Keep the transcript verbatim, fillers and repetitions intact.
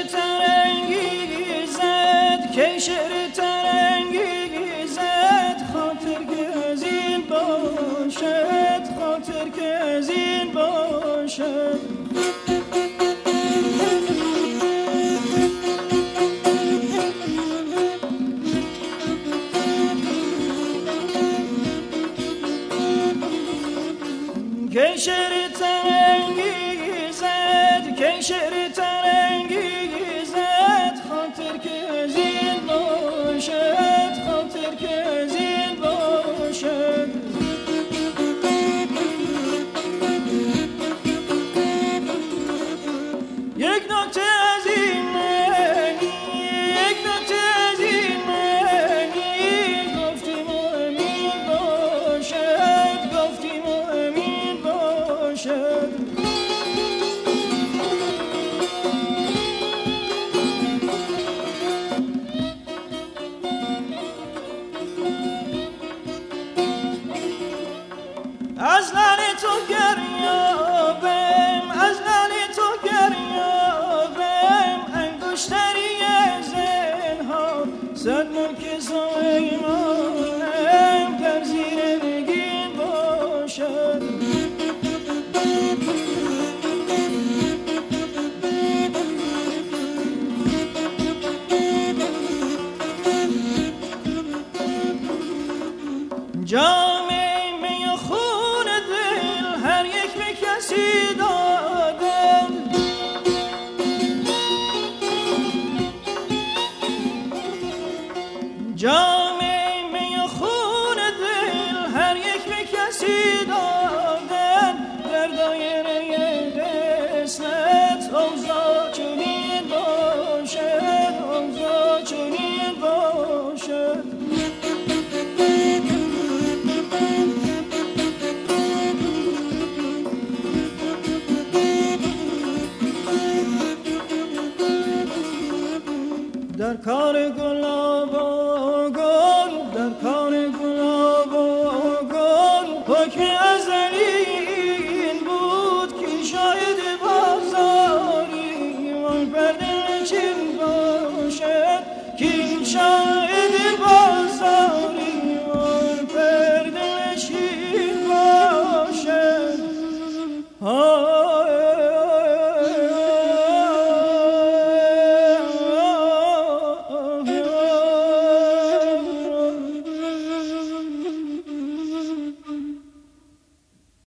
ترنگیزد کی شعر ترنگیزد خاطر که از این باشد خاطر که از این باشد کی شعر ترنگیزد کی شعر ترنگیزد خاطر که از این باشد خاطر که از این باشد یک نکته از این معنی یک نکته از این معنی گفتیم و امین باشد گفتیم و امین باشد از لعن تو گریابم از لعن تو گریابم انگشتری زنهار صد ملک سلیمانم در زیر نگین باشد جام می و خون دل هر یک به کسی دادن جام می و خون دل هر یک به کسی دادن در دایره قسمت اوضاع چنین باشد اوضاع چنین باشد در کار گلاب و گل در کار گلاب و گل حکم ازلی